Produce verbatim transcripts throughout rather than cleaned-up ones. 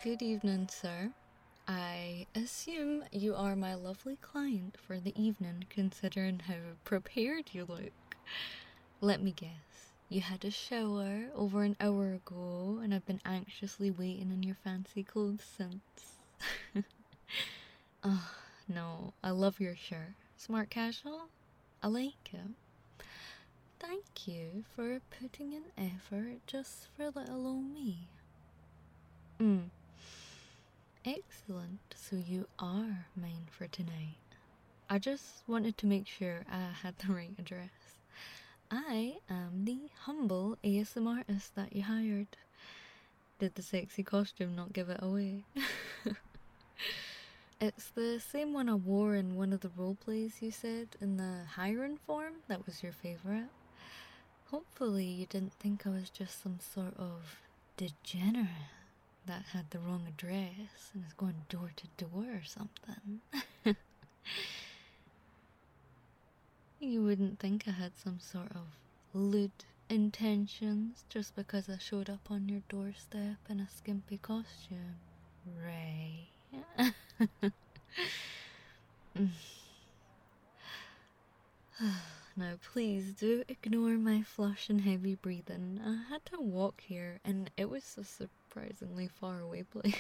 Good evening, sir. I assume you are my lovely client for the evening, considering how prepared you look. Let me guess. You had a shower over an hour ago, and I've been anxiously waiting in your fancy clothes since. Oh, no, I love your shirt. Smart casual? I like it. Thank you for putting in effort just for little old me. Hmm. Excellent, so you are mine for tonight. I just wanted to make sure I had the right address. I am the humble A S M R artist that you hired. Did the sexy costume not give it away? It's the same one I wore in one of the role plays you said in the hiring form that was your favourite. Hopefully you didn't think I was just some sort of degenerate that had the wrong address and is going door to door or something. You wouldn't think I had some sort of lewd intentions just because I showed up on your doorstep in a skimpy costume, Ray. Now please do ignore my flush and heavy breathing. I had to walk here and it was a surprisingly far away place.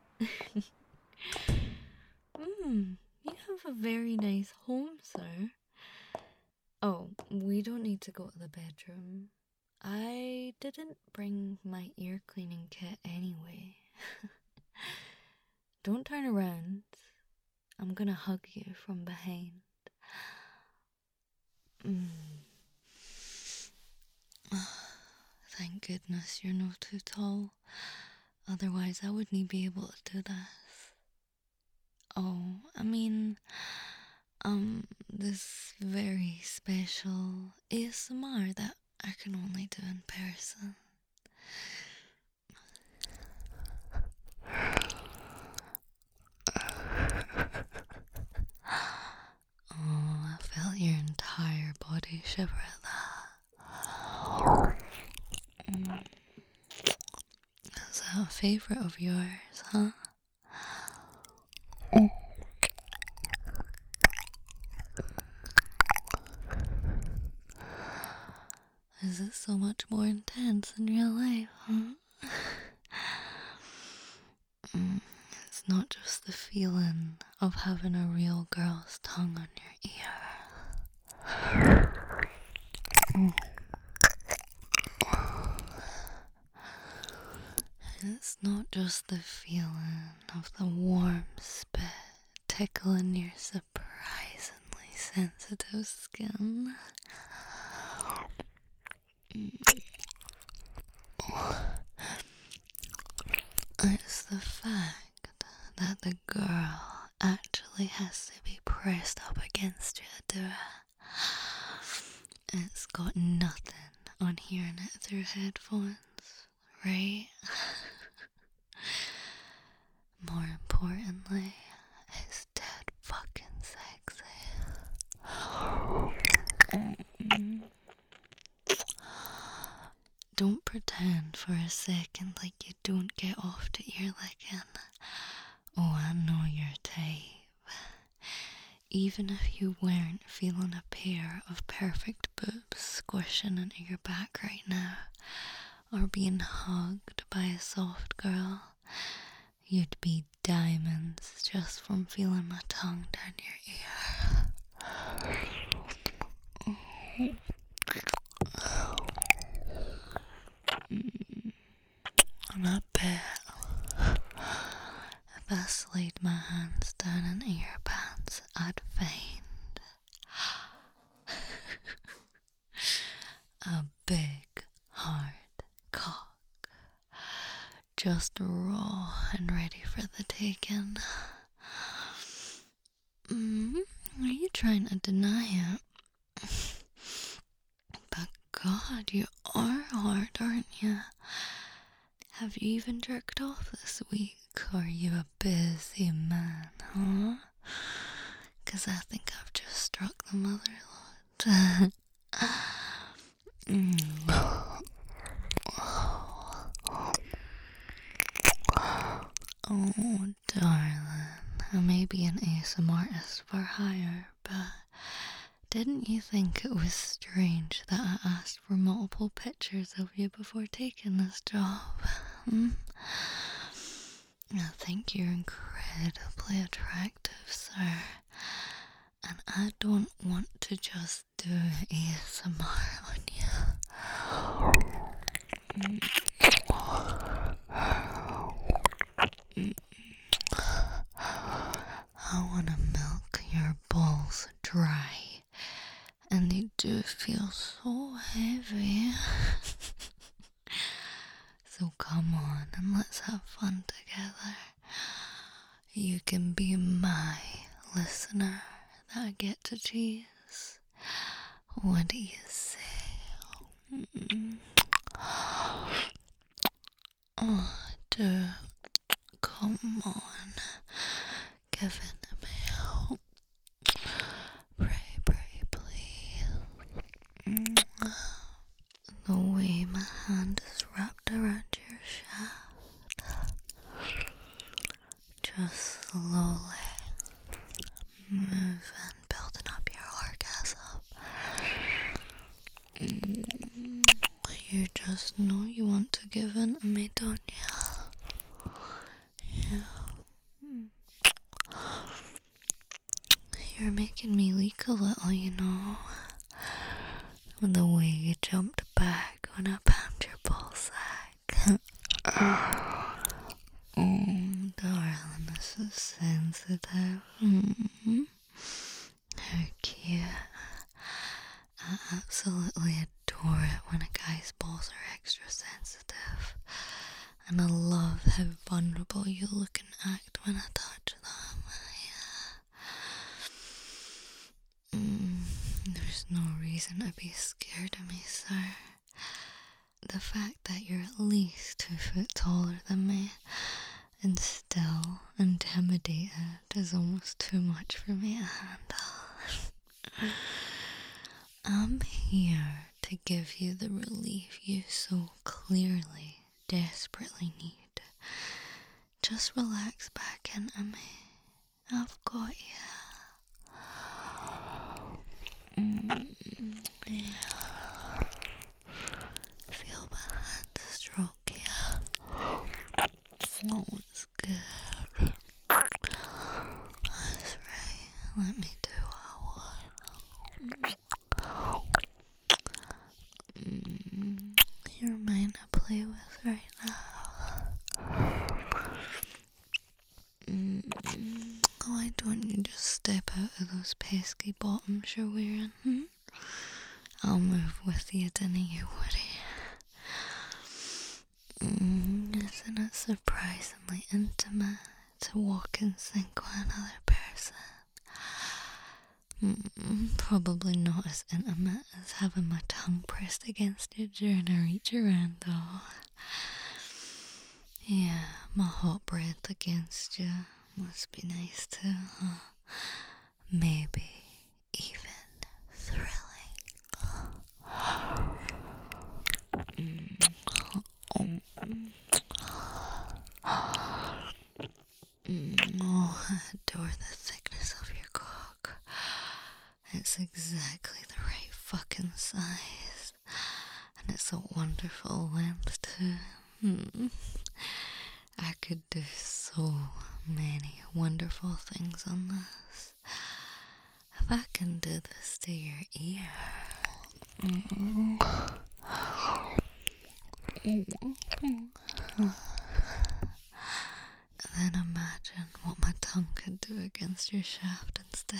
Hmm, you have a very nice home, sir. Oh, we don't need to go to the bedroom. I didn't bring my ear cleaning kit anyway. Don't turn around. I'm gonna hug you from behind. Mm. Thank goodness you're not too tall. Otherwise I wouldn't be able to do this. Oh, I mean, um, this very special A S M R that I can only do in person. Oh, I felt your entire body shiver at that. Mm. Is that a favourite of yours, huh? Is it so much more intense in real life, huh? Mm, it's not just the feeling of having a real girl's tongue on your ear. Mm. It's not just the feeling of the warm spit tickling your surprisingly sensitive skin. It's the fact that the girl actually has to be pressed up against you to do it. It's got nothing on hearing it through headphones, right? More importantly, it's dead fucking sexy. Don't pretend for a second like you don't get off to ear licking. Oh, I know your type. Even if you weren't feeling a pair of perfect boobs squishing into your back right now, or being hugged by a soft girl, you'd be diamonds just from feeling my tongue down your ear. And I bet if I slid my hands down into your pants, I'd find a big, hard cock, just raw and ready for the taking. Mm, are you trying to deny it? But God, you are hard, aren't you? Have you even jerked off this week? Or are you a busy man, huh? 'Cause I think I've just struck the mother lot. mm. Oh, darling, I may be an A S M R artist for hire, but didn't you think it was strange that I asked for multiple pictures of you before taking this job? Hmm? I think you're incredibly attractive, sir, and I don't want to just do A S M R on you. I want to milk your balls dry, and they do feel so heavy. So come on and let's have fun together. You can be my listener that I get to choose. What do you say? Oh, do come on, give it to me. Pray, pray, please. The way my hand is wrapped around your shaft, just slowly moving, building up your orgasm. You just know you want to give in to me, don't you? Yeah. You're making me leak a little, you know. The way you jumped back when I pounded your ballsack. Oh, darling, this is sensitive. Mm-hmm. How cute. I absolutely adore it when a guy's balls are extra sensitive. And I love how vulnerable you look and act when I touch them. Yeah. Mm, there's no reason to be scared of me, sir. The fact that you're at least two foot taller than me and still intimidated is almost too much for me to handle. I'm here to give you the relief you so clearly, desperately need. Just relax back into me. I've got you. Mm, yeah. Feel my hand stroke you. Oh, it's good. That's right. Let me do what I want. Mm, you're mine to play with right now. Mm, why don't you just step out of those pesky bottoms you're wearing? Hmm? I'll move with you, didn't you worry? Mm, isn't it surprisingly intimate to walk in sync with another person? Mm, probably not as intimate as having my tongue pressed against you during a reach around, though. Yeah, my hot breath against you must be nice too, huh? Maybe even thrilling. Mm. Oh. Mm. Oh, I adore the thickness of your cock. It's exactly the right fucking size. And it's a wonderful length too. Hmm. I could do so many wonderful things on this. If I can do this to your ear. Mm. Then imagine what my tongue could do against your shaft instead.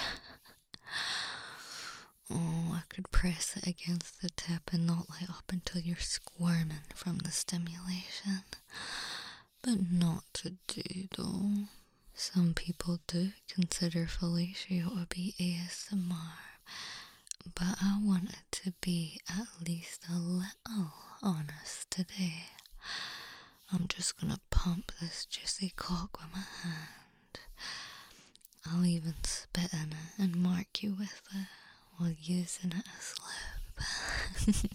Oh, I could press it against the tip and not let up until you're squirming from the stimulation. But not to do, though. Some people do consider fellatio to be A S M R, but I want it to be at least a little honest today. I'm just gonna pump this juicy cock with my hand. I'll even spit in it and mark you with it while using it as lube.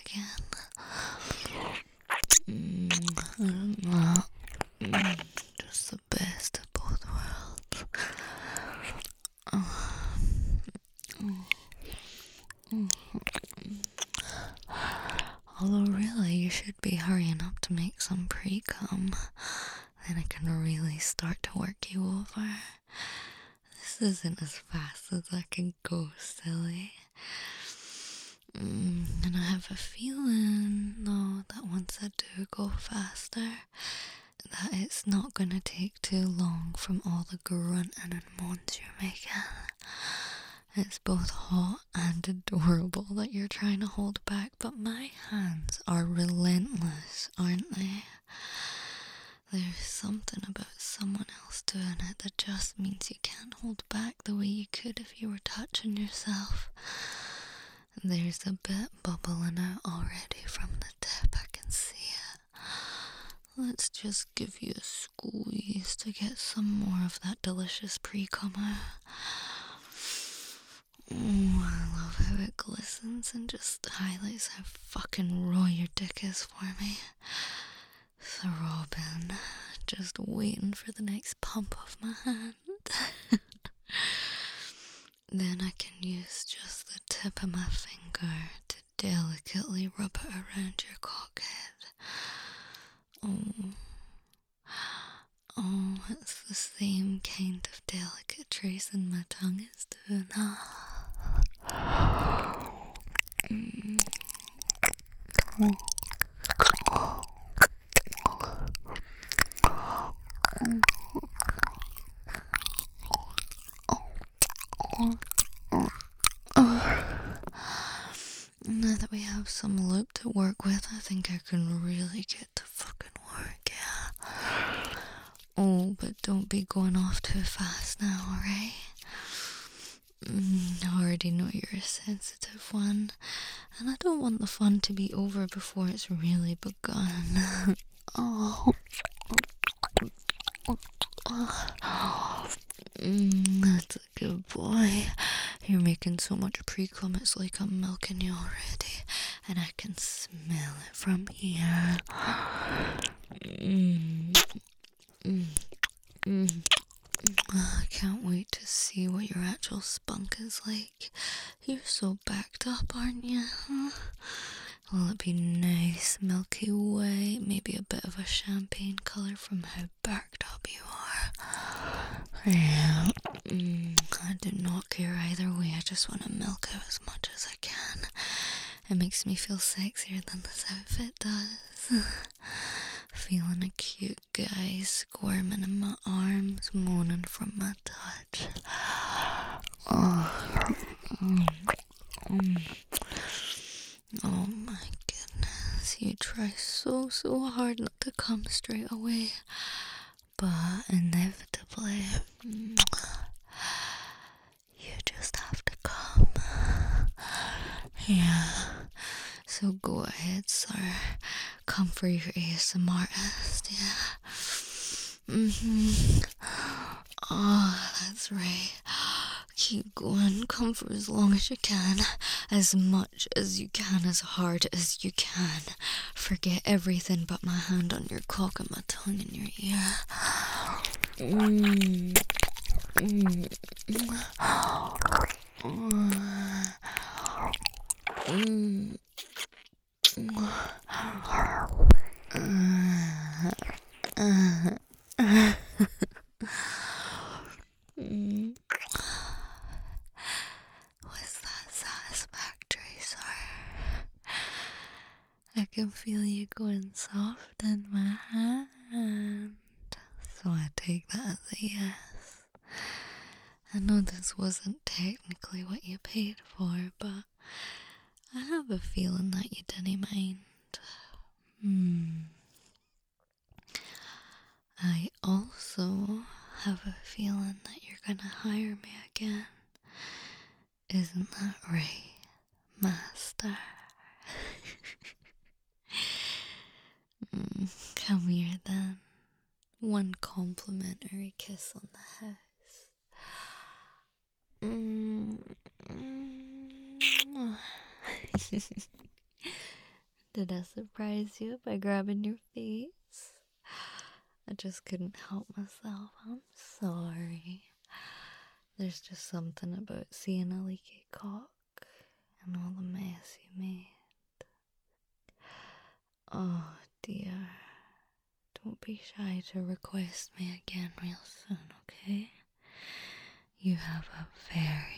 again. Mm, I don't know. Mm, just the best of both worlds. Oh. Mm. Mm. Although really, you should be hurrying up to make some pre-cum. Then I can really start to work you over. This isn't as fast as I can go, silly. Mm, and I have a feeling, though, that once I do go faster, that it's not gonna take too long from all the grunting and moans you're making. It's both hot and adorable that you're trying to hold back, but my hands are relentless, aren't they? There's something about someone else doing it that just means you can't hold back the way you could if you were touching yourself. There's a bit bubbling out already from the tip, I can see it. Let's just give you a squeeze to get some more of that delicious pre-cum out. Oh, I love how it glistens and just highlights how fucking raw your dick is for me. Throbbing, just waiting for the next pump of my hand. Then I can use just the tip of my finger to delicately rub it around your cockhead. Oh, oh, it's the same kind of delicate tracing my tongue is doing. Mm. Now that we have some loop to work with, I think I can really get to fucking work, yeah. Oh, but don't be going off too fast now, alright? Mm, I already know you're a sensitive one, and I don't want the fun to be over before it's really begun. Oh. Mm, that's a good boy. You're making so much pre-cum, it's like I'm milking you already, and I can smell it from here. Mm, mm, mm. I can't wait to see what your actual spunk is like. You're so backed up, aren't you? Huh? Will it be nice, milky white, maybe a bit of a champagne colour from how backed up you are? Yeah. Mm, I do not care either way, I just want to milk out as much as I can. It makes me feel sexier than this outfit does. Feeling a cute guy squirming in my arms, moaning from my touch. Oh, mm, mm. Oh my goodness, you try so, so hard not to come straight away, but inevitably, mm, you just have to come. Yeah, so go ahead, sir. Come for your A S M R artist, yeah. Mm-hmm. Oh, that's right. Keep going. Come for as long as you can. As much as you can, as hard as you can. Forget everything but my hand on your cock and my tongue in your ear. Mm. Mm. Mm. Mm. Was that satisfactory, sir? I can feel you going soft in my hand, so I take that as a yes. I know this wasn't technically what you paid for, but I have a feeling that you didn't mind. Hmm. I also have a feeling that you're gonna hire me again. Isn't that right, master? mm, come here then. One complimentary kiss on the house. Mm. Mm. Did I surprise you by grabbing your face? I just couldn't help myself. I'm sorry. There's just something about seeing a leaky cock and all the mess you made. Oh dear. Don't be shy to request me again real soon, okay? You have a very